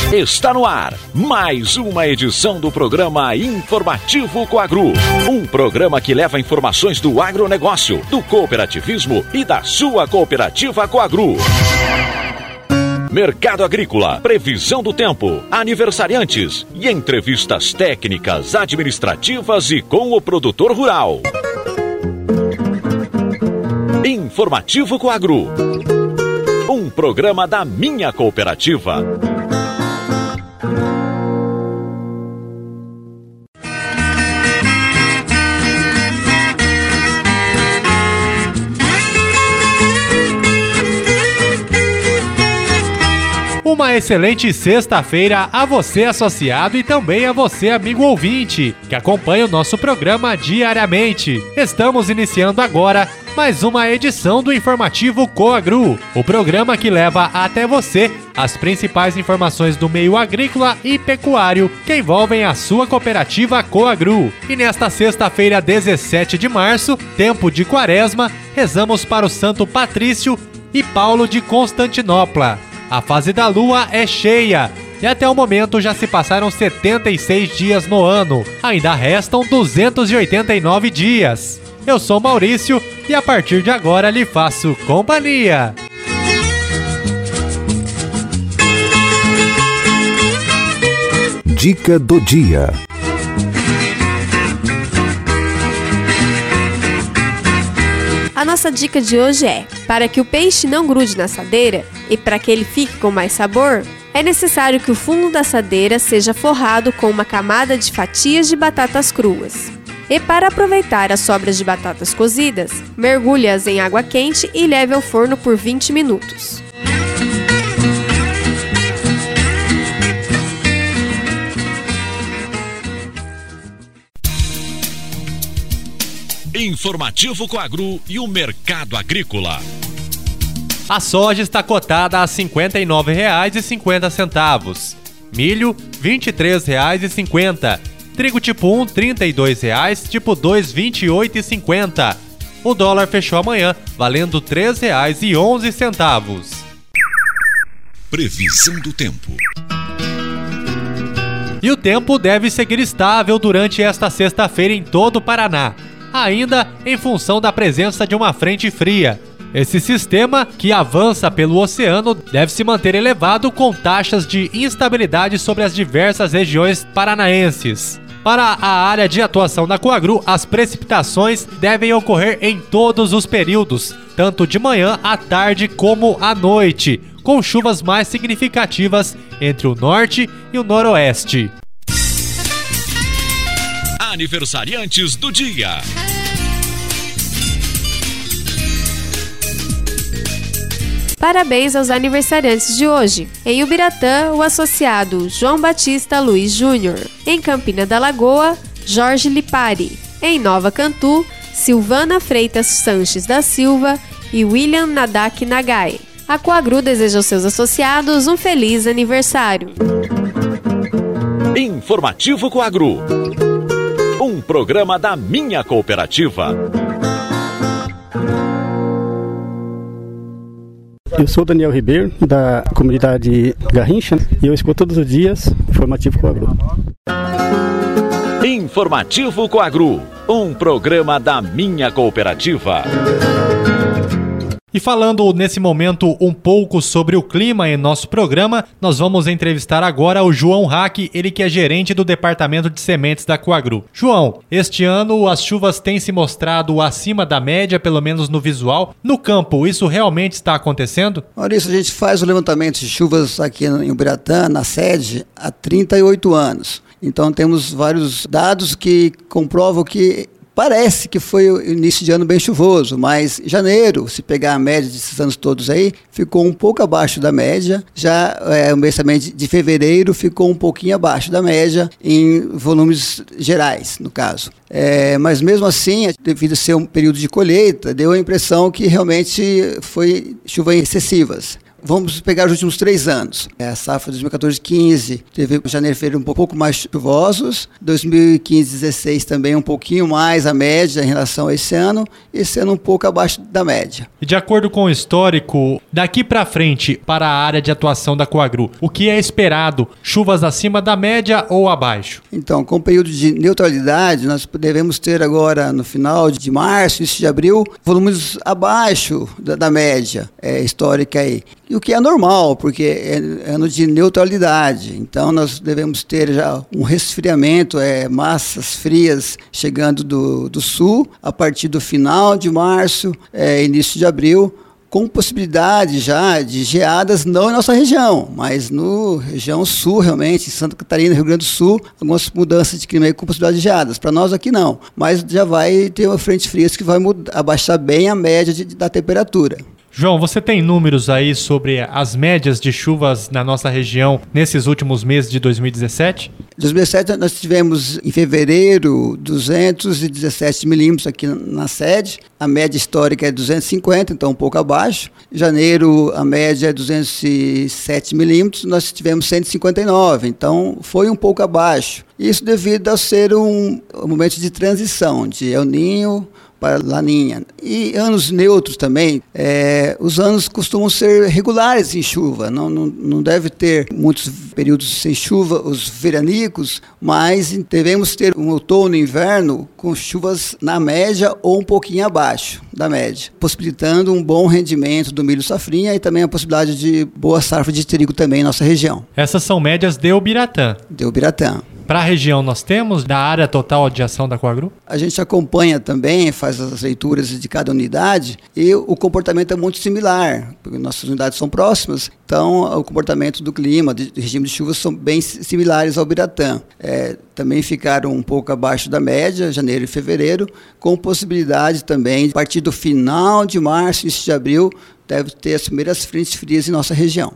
Está no ar mais uma edição do programa Informativo Coagru. Um programa que leva informações do agronegócio, do cooperativismo e da sua cooperativa Coagru. Mercado agrícola, previsão do tempo, aniversariantes e entrevistas técnicas, administrativas e com o produtor rural. Informativo Coagru. Um programa da minha cooperativa. Uma excelente sexta-feira a você, associado, e também a você, amigo ouvinte, que acompanha o nosso programa diariamente. Estamos iniciando agora mais uma edição do Informativo Coagru, o programa que leva até você as principais informações do meio agrícola e pecuário que envolvem a sua cooperativa Coagru. E nesta sexta-feira, 17 de março, tempo de quaresma, rezamos para o Santo Patrício e Paulo de Constantinopla. A fase da lua é cheia e até o momento já se passaram 76 dias no ano. Ainda restam 289 dias. Eu sou Maurício e a partir de agora lhe faço companhia. Dica do dia. A nossa dica de hoje é: para que o peixe não grude na assadeira e para que ele fique com mais sabor, é necessário que o fundo da assadeira seja forrado com uma camada de fatias de batatas cruas. E para aproveitar as sobras de batatas cozidas, mergulhe-as em água quente e leve ao forno por 20 minutos. Informativo Coagru e o mercado agrícola. A soja está cotada a R$ 59,50. Milho, R$ 23,50. Trigo tipo 1, R$ 32,00, tipo 2, R$ 28,50. O dólar fechou amanhã, valendo R$ 3,11. Previsão do tempo. E o tempo deve seguir estável durante esta sexta-feira em todo o Paraná, ainda em função da presença de uma frente fria. Esse sistema, que avança pelo oceano, deve se manter elevado com taxas de instabilidade sobre as diversas regiões paranaenses. Para a área de atuação da Coagru, as precipitações devem ocorrer em todos os períodos, tanto de manhã, à tarde como à noite, com chuvas mais significativas entre o norte e o noroeste. Aniversariantes do dia. Parabéns aos aniversariantes de hoje. Em Ubiratã, o associado João Batista Luiz Júnior. Em Campina da Lagoa, Jorge Lipari. Em Nova Cantu, Silvana Freitas Sanches da Silva e William Nadak Nagai. A Coagru deseja aos seus associados um feliz aniversário. Informativo Coagru. Um programa da minha cooperativa. Eu sou Daniel Ribeiro, da comunidade Garrincha, e eu escuto todos os dias Informativo Coagru. Informativo Coagru, um programa da minha cooperativa. E falando nesse momento um pouco sobre o clima em nosso programa, nós vamos entrevistar agora o João Hack, ele que é gerente do Departamento de Sementes da Coagru. João, este ano as chuvas têm se mostrado acima da média, pelo menos no visual. No campo, isso realmente está acontecendo? Maurício, a gente faz o levantamento de chuvas aqui em Ubiratã, na sede, há 38 anos. Então temos vários dados que comprovam que parece que foi o início de ano bem chuvoso, mas janeiro, se pegar a média desses anos todos aí, ficou um pouco abaixo da média. Já o mês também de fevereiro ficou um pouquinho abaixo da média em volumes gerais, no caso. Mas mesmo assim, devido a ser um período de colheita, deu a impressão que realmente foi chuvas excessivas. Vamos pegar os últimos 3 anos. A safra 2014-15 teve janeiro e fevereiro um pouco mais chuvosos, 2015-16 também um pouquinho mais a média em relação a esse ano um pouco abaixo da média. E de acordo com o histórico, daqui para frente, para a área de atuação da Coagru, o que é esperado? Chuvas acima da média ou abaixo? Então, com o período de neutralidade, nós devemos ter agora, no final de março, início de abril, volumes abaixo da média histórica aí. E o que é normal, porque é ano de neutralidade. Então, nós devemos ter já um resfriamento, massas frias chegando do sul, a partir do final de março, início de abril, com possibilidade já de geadas, não em nossa região, mas no região sul, realmente, em Santa Catarina, Rio Grande do Sul, algumas mudanças de clima aí com possibilidade de geadas. Para nós aqui não, mas já vai ter uma frente fria que vai abaixar bem a média da temperatura. João, você tem números aí sobre as médias de chuvas na nossa região nesses últimos meses de 2017? Em 2017 nós tivemos em fevereiro 217 milímetros aqui na sede, a média histórica é 250, então um pouco abaixo. Em janeiro a média é 207 milímetros, nós tivemos 159, então foi um pouco abaixo. Isso devido a ser um momento de transição de El Niño para Laninha. E anos neutros também, os anos costumam ser regulares em chuva, não deve ter muitos períodos sem chuva, os veranicos, mas devemos ter um outono e inverno com chuvas na média ou um pouquinho abaixo da média, possibilitando um bom rendimento do milho safrinha e também a possibilidade de boa safra de trigo também em nossa região. Essas são médias de Ubiratã. De Ubiratã. Para a região nós temos da área total de ação da Coagru? A gente acompanha também, faz as leituras de cada unidade e o comportamento é muito similar, porque nossas unidades são próximas, então o comportamento do clima, do regime de chuvas são bem similares ao Ubiratã. Também ficaram um pouco abaixo da média, janeiro e fevereiro, com possibilidade também, a partir do final de março, início de abril, deve ter as primeiras frentes frias em nossa região.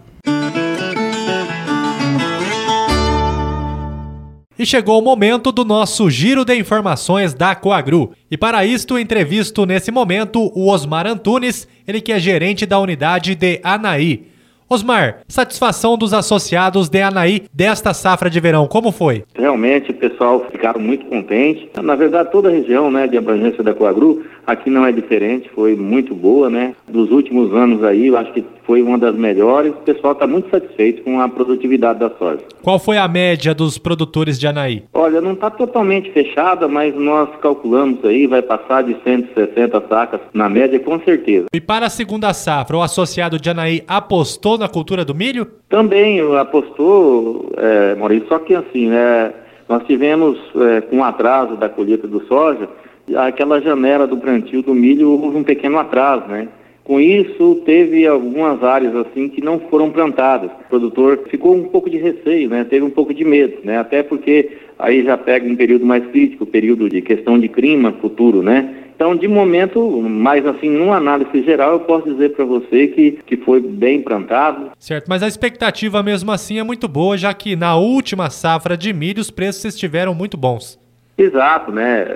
E chegou o momento do nosso giro de informações da Coagru. E para isto, entrevisto nesse momento o Osmar Antunes, ele que é gerente da unidade de Anaí. Osmar, satisfação dos associados de Anaí desta safra de verão, como foi? Realmente o pessoal ficaram muito contentes. Na verdade, toda a região, de abrangência da Coagru, aqui não é diferente, foi muito boa, Dos últimos anos aí, eu acho que foi uma das melhores. O pessoal está muito satisfeito com a produtividade da soja. Qual foi a média dos produtores de Anaí? Olha, não está totalmente fechada, mas nós calculamos aí, vai passar de 160 sacas na média, com certeza. E para a segunda safra, o associado de Anaí apostou na cultura do milho? Também apostou, Maurício, só que assim, nós tivemos, com o atraso da colheita do soja, aquela janela do plantio do milho houve um pequeno atraso, Com isso, teve algumas áreas assim que não foram plantadas. O produtor ficou um pouco de receio, teve um pouco de medo, Até porque aí já pega um período mais crítico, período de questão de clima futuro, Então, de momento, mais assim, numa análise geral, eu posso dizer para você que foi bem plantado. Certo, mas a expectativa mesmo assim é muito boa, já que na última safra de milho os preços estiveram muito bons. Exato,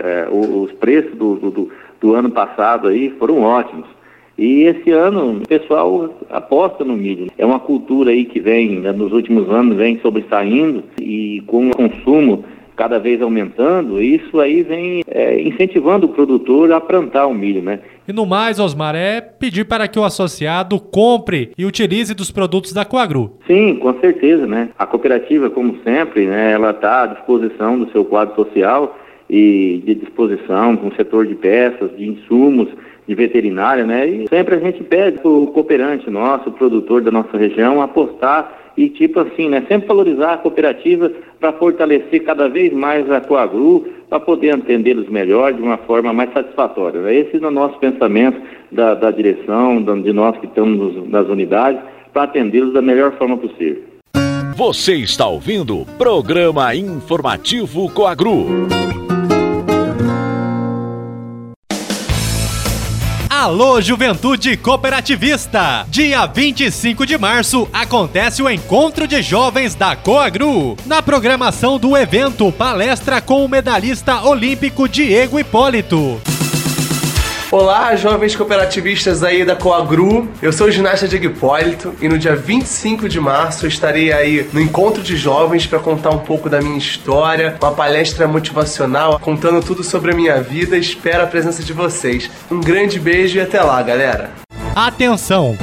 os preços do ano passado aí foram ótimos. E esse ano o pessoal aposta no milho. É uma cultura aí que vem, nos últimos anos, vem sobressaindo e com o consumo cada vez aumentando, isso aí vem incentivando o produtor a plantar o milho, E no mais, Osmar, pedir para que o associado compre e utilize dos produtos da Coagru. Sim, com certeza, A cooperativa, como sempre, ela está à disposição do seu quadro social e de disposição com o setor de peças, de insumos, de veterinária, E sempre a gente pede para o cooperante nosso, o produtor da nossa região, apostar e sempre valorizar a cooperativa para fortalecer cada vez mais a Coagru, para poder atendê-los melhor, de uma forma mais satisfatória. Esse é o nosso pensamento da direção, de nós que estamos nas unidades, para atendê-los da melhor forma possível. Você está ouvindo o Programa Informativo Coagru. Alô, Juventude Cooperativista! Dia 25 de março acontece o Encontro de Jovens da Coagru. Na programação do evento, palestra com o medalhista olímpico Diego Hipólito. Olá, jovens cooperativistas aí da Coagru. Eu sou o ginasta Diego Hipólito e no dia 25 de março eu estarei aí no Encontro de Jovens para contar um pouco da minha história, uma palestra motivacional, contando tudo sobre a minha vida. Espero a presença de vocês. Um grande beijo e até lá, galera. Atenção!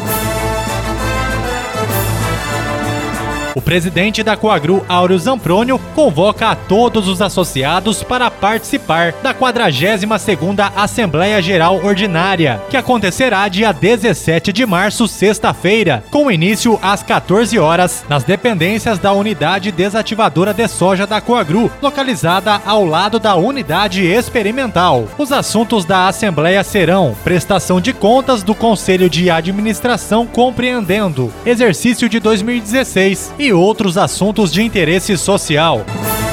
O presidente da Coagru, Áureo Zamprônio, convoca a todos os associados para participar da 42ª Assembleia Geral Ordinária, que acontecerá dia 17 de março, sexta-feira, com início às 14 horas, nas dependências da Unidade Desativadora de Soja da Coagru, localizada ao lado da Unidade Experimental. Os assuntos da Assembleia serão prestação de contas do Conselho de Administração compreendendo exercício de 2016 e outros assuntos de interesse social.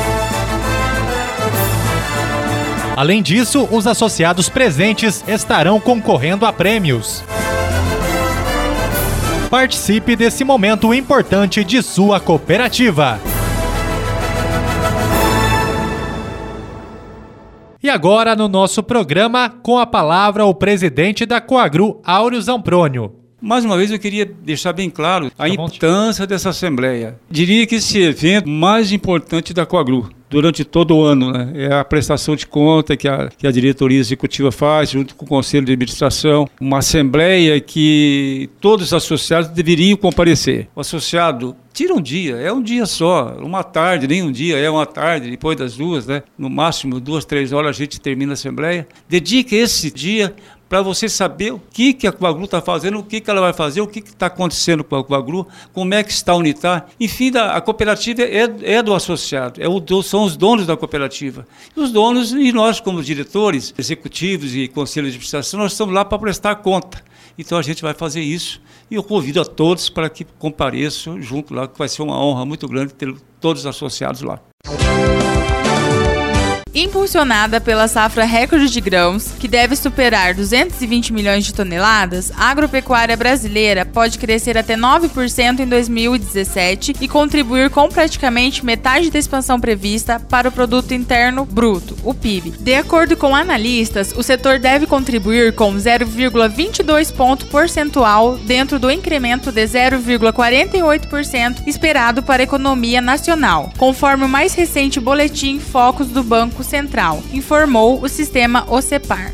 Além disso, os associados presentes estarão concorrendo a prêmios. Participe desse momento importante de sua cooperativa. E agora, no nosso programa, com a palavra o presidente da Coagru, Áureo Zamprônio. Mais uma vez eu queria deixar bem claro a importância dessa Assembleia. Diria que esse evento mais importante da Coagru durante todo o ano, né? É a prestação de conta que a diretoria executiva faz junto com o Conselho de Administração. Uma Assembleia que todos os associados deveriam comparecer. O associado tira um dia, é um dia só, uma tarde, nem um dia, é uma tarde, depois das 2, né? No máximo 2, 3 horas a gente termina a Assembleia. Dedique esse dia para você saber o que a Coagru está fazendo, o que ela vai fazer, o que está acontecendo com a Coagru, como é que está a Unitar. Enfim, a cooperativa é do associado, são os donos da cooperativa. E os donos, e nós como diretores, executivos e conselho de administração, nós estamos lá para prestar conta. Então a gente vai fazer isso e eu convido a todos para que compareçam junto lá, que vai ser uma honra muito grande ter todos os associados lá. Impulsionada pela safra recorde de grãos, que deve superar 220 milhões de toneladas, a agropecuária brasileira pode crescer até 9% em 2017 e contribuir com praticamente metade da expansão prevista para o Produto Interno Bruto, o PIB. De acordo com analistas, o setor deve contribuir com 0,22 ponto percentual dentro do incremento de 0,48% esperado para a economia nacional, conforme o mais recente boletim Focus do Banco Central, informou o sistema OCEPAR.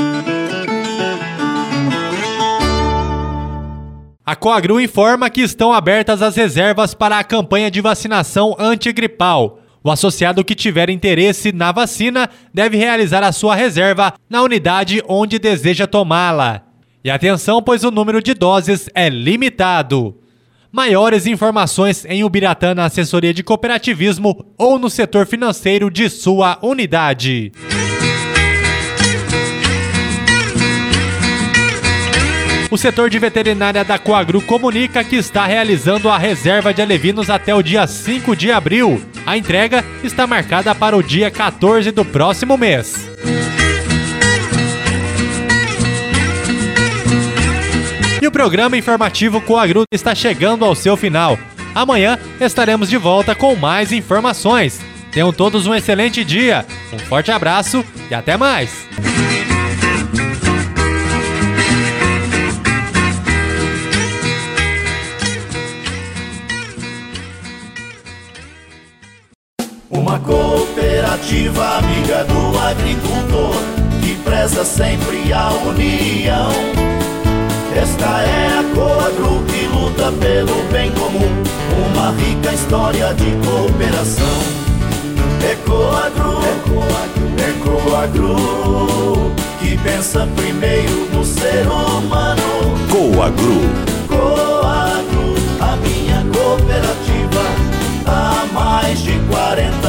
A Coagru informa que estão abertas as reservas para a campanha de vacinação antigripal. O associado que tiver interesse na vacina deve realizar a sua reserva na unidade onde deseja tomá-la. E atenção, pois o número de doses é limitado. Maiores informações em Ubiratã na assessoria de cooperativismo ou no setor financeiro de sua unidade. O setor de veterinária da Coagru comunica que está realizando a reserva de alevinos até o dia 5 de abril. A entrega está marcada para o dia 14 do próximo mês. E o programa informativo Coagru está chegando ao seu final. Amanhã estaremos de volta com mais informações. Tenham todos um excelente dia, um forte abraço e até mais! Uma cooperativa amiga do agricultor, que preza sempre a união. Esta é a Coagru que luta pelo bem comum, uma rica história de cooperação. É Coagru, é Coagru, que pensa primeiro no ser humano. Coagru. Coagru, a minha cooperativa, há mais de 40